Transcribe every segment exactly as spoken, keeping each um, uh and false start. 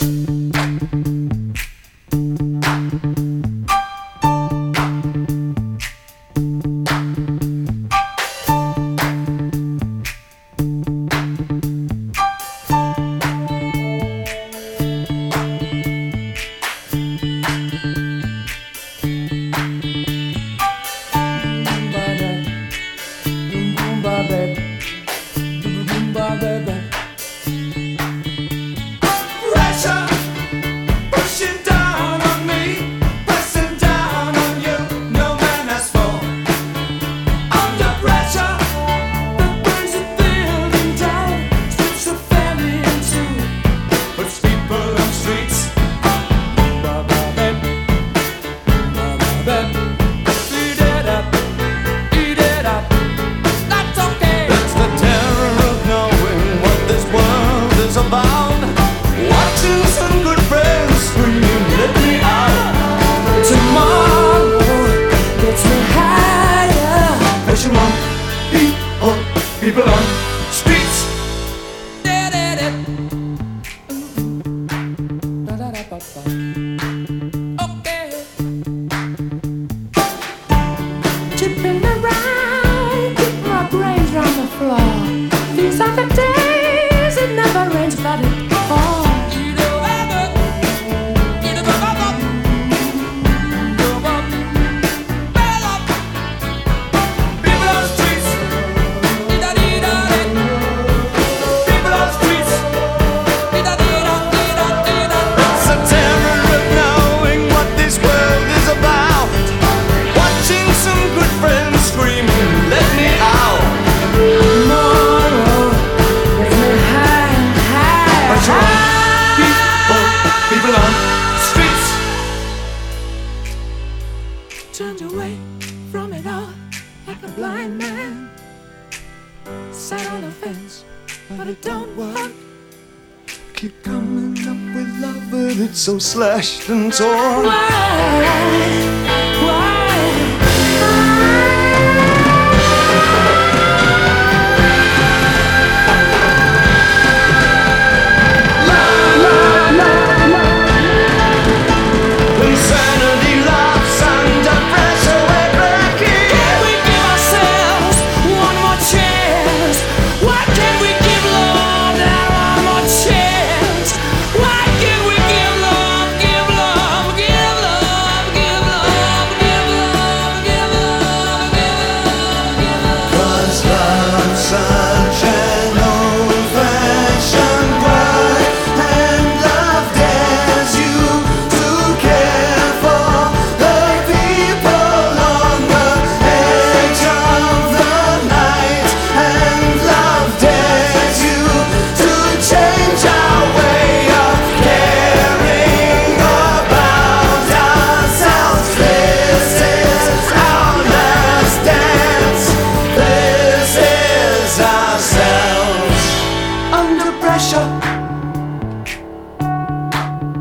People on streets. Okay. Tipping around, keep my brains round the floor. These are the days it never rains, but it pours. Turned away from it all like a blind man. Sat on a fence, but it don't work. Keep coming up with love, but it's so slashed and torn. Why? Why?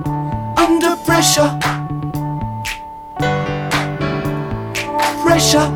Under pressure, pressure.